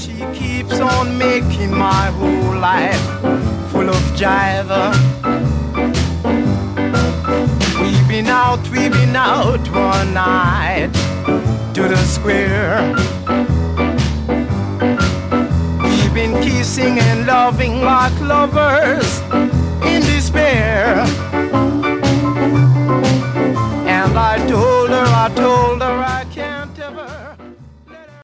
She keeps on making my whole life full of jive. We've been out one night to the square. We've been kissing and loving like lovers